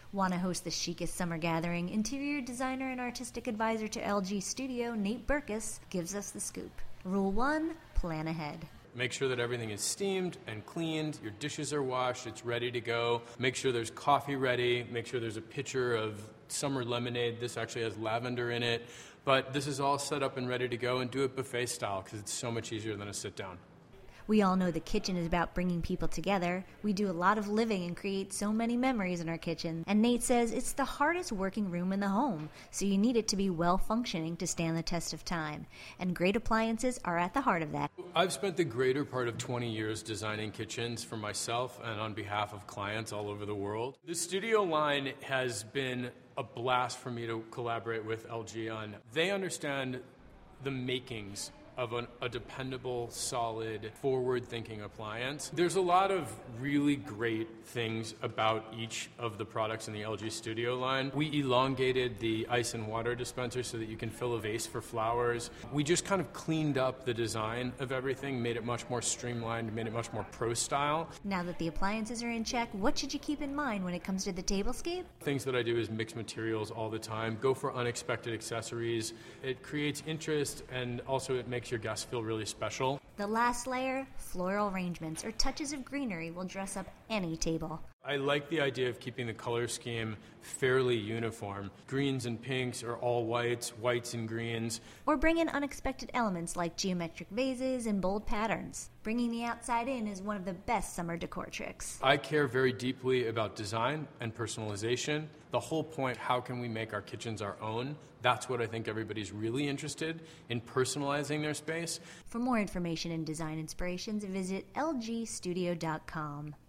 Want to host the chicest summer gathering? Interior designer and artistic advisor to LG Studio, Nate Berkus, gives us the scoop. Rule 1, plan ahead. Make sure that everything is steamed and cleaned, your dishes are washed, it's ready to go. Make sure there's coffee ready, make sure there's a pitcher of summer lemonade. This actually has lavender in it. But this is all set up and ready to go, and do it buffet style because it's so much easier than a sit down. We all know the kitchen is about bringing people together. We do a lot of living and create so many memories in our kitchen. And Nate says it's the hardest working room in the home, so you need it to be well functioning to stand the test of time. And great appliances are at the heart of that. I've spent the greater part of 20 years designing kitchens for myself and on behalf of clients all over the world. The Studio line has been a blast for me to collaborate with LG on. They understand the makings of a dependable, solid, forward-thinking appliance. There's a lot of really great things about each of the products in the LG Studio line. We elongated the ice and water dispenser so that you can fill a vase for flowers. We just kind of cleaned up the design of everything, made it much more streamlined, made it much more pro-style. Now that the appliances are in check, what should you keep in mind when it comes to the tablescape? Things that I do is mix materials all the time, go for unexpected accessories. It creates interest, and also it makes your guests feel really special. The last layer, floral arrangements or touches of greenery will dress up any table. I like the idea of keeping the color scheme fairly uniform. Greens and pinks or all whites, whites and greens. Or bring in unexpected elements like geometric vases and bold patterns. Bringing the outside in is one of the best summer decor tricks. I care very deeply about design and personalization. The whole point, how can we make our kitchens our own? That's what I think everybody's really interested in, personalizing their space. For more information and design inspirations, visit lgstudio.com.